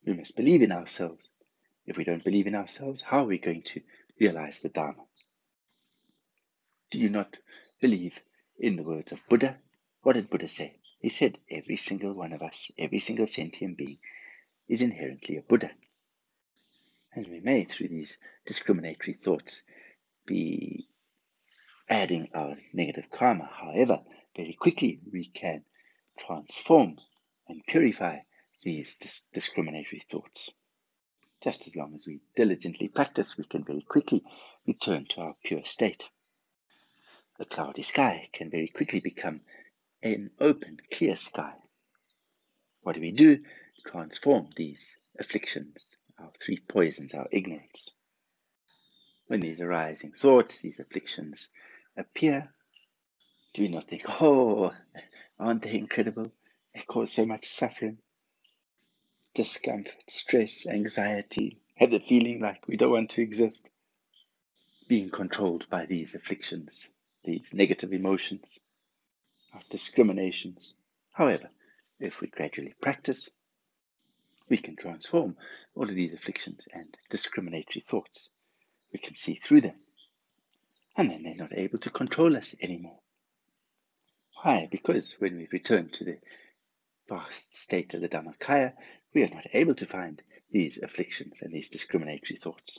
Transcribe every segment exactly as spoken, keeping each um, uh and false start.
We must believe in ourselves. If we don't believe in ourselves, how are we going to realize the Dharma? Do you not believe in the words of Buddha? What did Buddha say? He said every single one of us, every single sentient being, is inherently a Buddha. And we may, through these discriminatory thoughts, be adding our negative karma. However, very quickly we can transform and purify these dis- discriminatory thoughts. Just as long as we diligently practice, we can very quickly return to our pure state. A cloudy sky can very quickly become an open, clear sky. What do we do? Transform these afflictions, our three poisons, our ignorance. When these arising thoughts, these afflictions appear, do we not think, oh, aren't they incredible? They cause so much suffering, discomfort, stress, anxiety, have the feeling like we don't want to exist, being controlled by these afflictions, these negative emotions, our discriminations. However, if we gradually practice, we can transform all of these afflictions and discriminatory thoughts. We can see through them, and then they're not able to control us anymore. Why? Because when we return to the past state of the Dhammakaya, we are not able to find these afflictions and these discriminatory thoughts.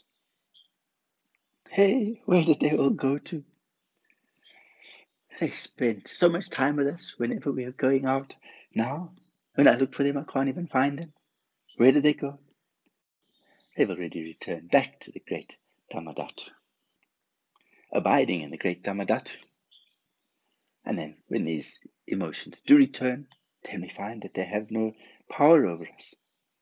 Hey, where did they all go to? They spent so much time with us whenever we are going out. Now, when I look for them, I can't even find them. Where did they go? They've already returned back to the great Dhammadhatu, abiding in the great Dhammadhatu. And then when these emotions do return, then we find that they have no power over us.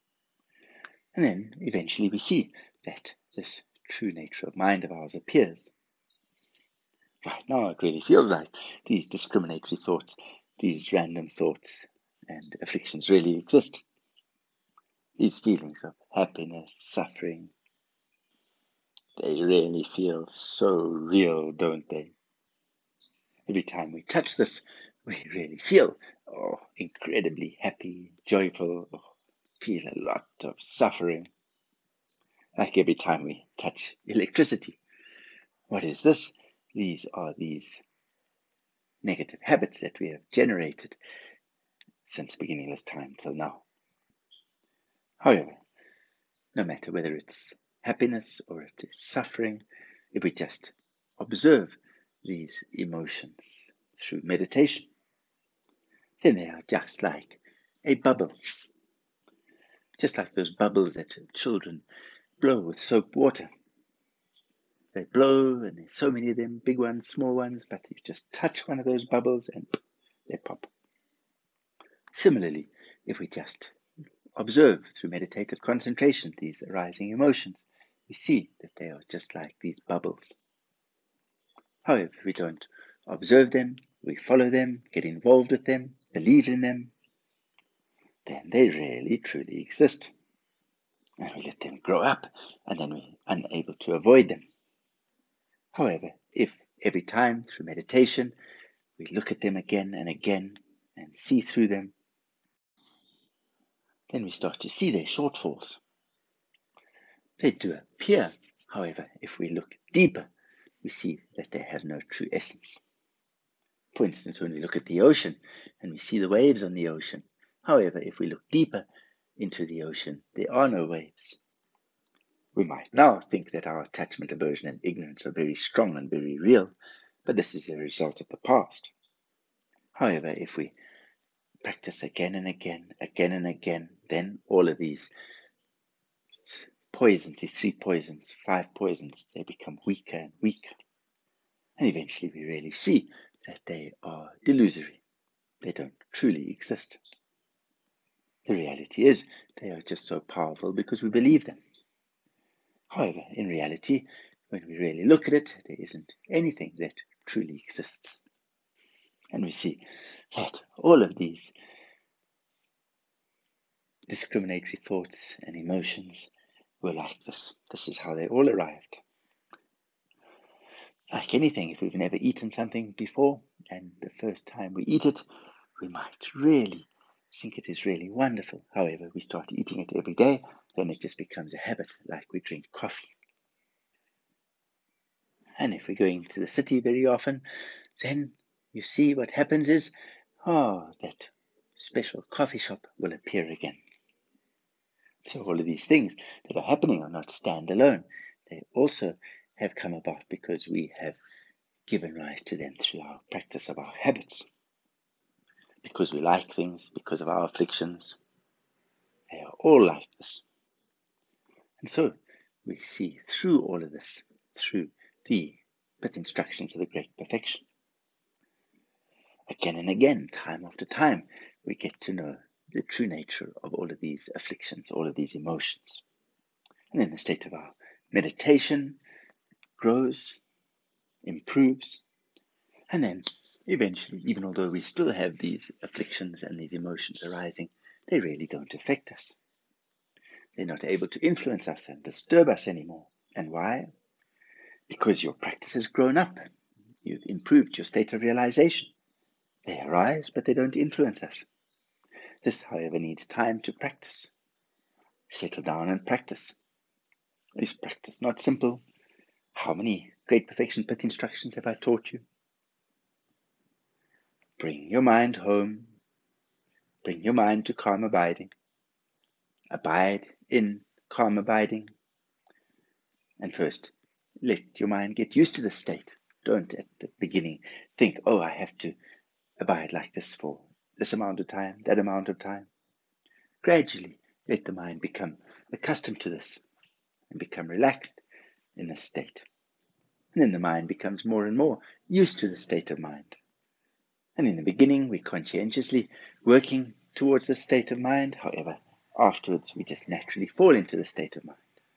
And then eventually we see that this true nature of mind of ours appears. Right now it really feels like these discriminatory thoughts, these random thoughts and afflictions really exist. These feelings of happiness, suffering, they really feel so real, don't they? Every time we touch this, we really feel oh, incredibly happy, joyful, oh, feel a lot of suffering. Like every time we touch electricity. What is this? These are these negative habits that we have generated since beginningless time till now. However, no matter whether it's happiness or it is suffering, if we just observe these emotions through meditation, then they are just like a bubble. Just like those bubbles that children blow with soap water. They blow, and there's so many of them, big ones, small ones, but you just touch one of those bubbles and they pop. Similarly, if we just observe through meditative concentration these arising emotions, we see that they are just like these bubbles. However, if we don't observe them, we follow them, get involved with them, believe in them, then they really truly exist. And we let them grow up, and then we're unable to avoid them. However, if every time through meditation we look at them again and again and see through them, then we start to see their shortfalls. They do appear, however, if we look deeper, we see that they have no true essence. For instance, when we look at the ocean and we see the waves on the ocean, however, if we look deeper into the ocean, there are no waves. We might now think that our attachment, aversion, and ignorance are very strong and very real, but this is a result of the past. However, if we practice again and again, again and again, then all of these poisons, these three poisons, five poisons, they become weaker and weaker. And eventually we really see that they are delusory. They don't truly exist. The reality is they are just so powerful because we believe them. However, in reality, when we really look at it, there isn't anything that truly exists. And we see that all of these discriminatory thoughts and emotions were like this. This is how they all arrived. Like anything, if we've never eaten something before, and the first time we eat it, we might really think it is really wonderful. However, we start eating it every day, then it just becomes a habit, like we drink coffee. And if we're going to the city very often, then you see what happens is, oh, that special coffee shop will appear again. So all of these things that are happening are not standalone. They also have come about because we have given rise to them through our practice of our habits. Because we like things, because of our afflictions, they are all like this. And so we see through all of this, through the pith instructions of the Great Perfection. Again and again, time after time, we get to know the true nature of all of these afflictions, all of these emotions. And then the state of our meditation grows, improves, and then eventually, even although we still have these afflictions and these emotions arising, they really don't affect us. They're not able to influence us and disturb us anymore. And why? Because your practice has grown up. You've improved your state of realization. They arise, but they don't influence us. This, however, needs time to practice. Settle down and practice. Is practice not simple? How many Great Perfection Pith instructions have I taught you? Bring your mind home. Bring your mind to calm abiding. Abide in calm abiding. And first, let your mind get used to this state. Don't at the beginning think, oh, I have to abide like this for this amount of time, that amount of time. Gradually, let the mind become accustomed to this and become relaxed in this state. And then the mind becomes more and more used to the state of mind. And in the beginning, we're conscientiously working towards the state of mind. However, afterwards, we just naturally fall into the state of mind.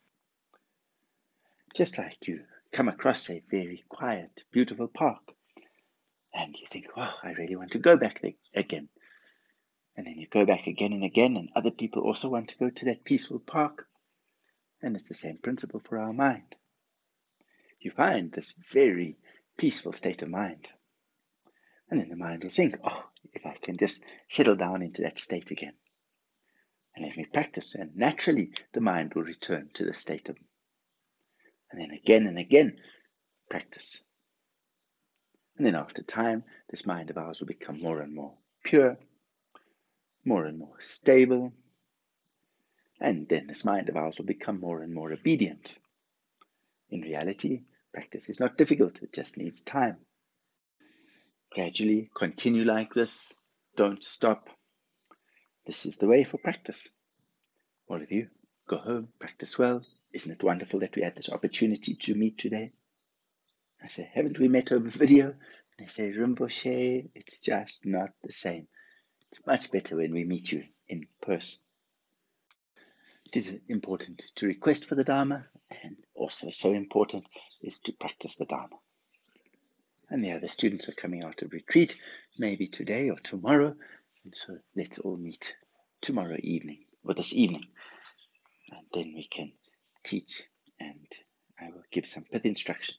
Just like you come across a very quiet, beautiful park, and you think, wow, I really want to go back there again. And then you go back again and again, and other people also want to go to that peaceful park. And it's the same principle for our mind. You find this very peaceful state of mind. And then the mind will think, oh, if I can just settle down into that state again. And let me practice, and naturally the mind will return to the state of. And then again and again, practice. And then after time, this mind of ours will become more and more pure, more and more stable. And then this mind of ours will become more and more obedient. In reality, practice is not difficult, it just needs time. Gradually continue like this. Don't stop. This is the way for practice. All of you, go home, practice well. Isn't it wonderful that we had this opportunity to meet today? I say, haven't we met over video? They say, Rinpoche, it's just not the same. It's much better when we meet you in person. It is important to request for the Dharma, and also so important is to practice the Dharma. And the other students are coming out of retreat, maybe today or tomorrow, and so let's all meet tomorrow evening, or this evening, and then we can teach, and I will give some pith instructions.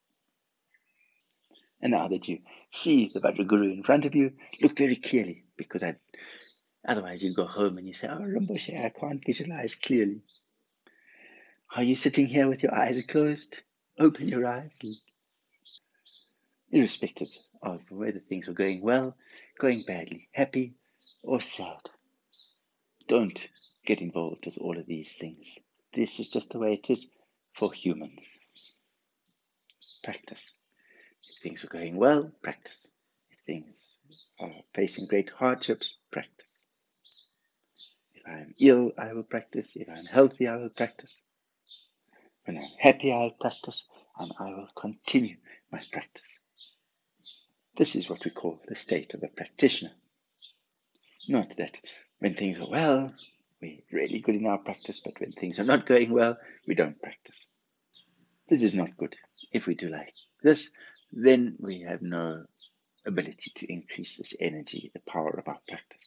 And now that you see the Vajraguru in front of you, look very clearly, because I, otherwise you go home and you say, oh, Rinpoche, I can't visualize clearly. Are you sitting here with your eyes closed? Open your eyes. Irrespective of whether things are going well, going badly, happy, or sad. Don't get involved with all of these things. This is just the way it is for humans. Practice. If things are going well, practice. If things are facing great hardships, practice. If I am ill, I will practice. If I am healthy, I will practice. When I'm happy, I will practice, and I will continue my practice. This is what we call the state of a practitioner. Not that when things are well, we're really good in our practice, but when things are not going well, we don't practice. This is not good. If we do like this, then we have no ability to increase this energy, the power of our practice.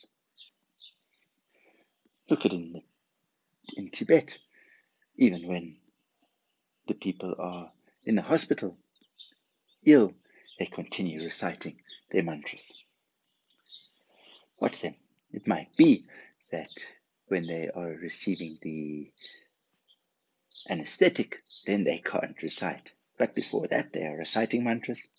Look at it in, the, in Tibet, even when the people are in the hospital, ill, they continue reciting their mantras. Watch them. It might be that when they are receiving the anesthetic, then they can't recite. But before that, they are reciting mantras.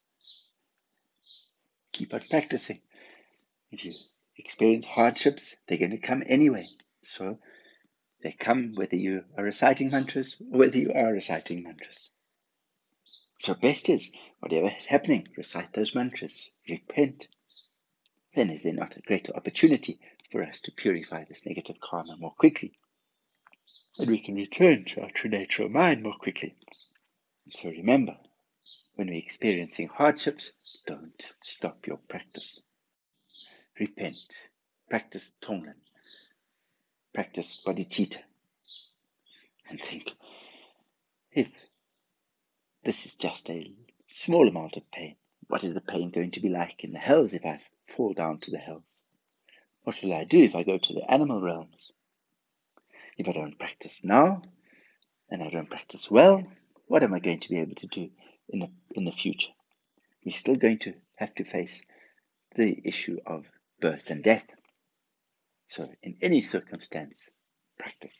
Keep on practicing. If you experience hardships, they're going to come anyway. So they come whether you are reciting mantras or whether you are reciting mantras. So best is, whatever is happening, recite those mantras, repent. Then is there not a greater opportunity for us to purify this negative karma more quickly? And we can return to our true nature of mind more quickly. So remember, when we're experiencing hardships, don't stop your practice. Repent. Practice Tonglen. Practice bodhicitta. And think, if this is just a small amount of pain, what is the pain going to be like in the hells if I fall down to the hells? What will I do if I go to the animal realms? If I don't practice now, and I don't practice well, what am I going to be able to do in the, in the future? We're still going to have to face the issue of birth and death. So in any circumstance, practice.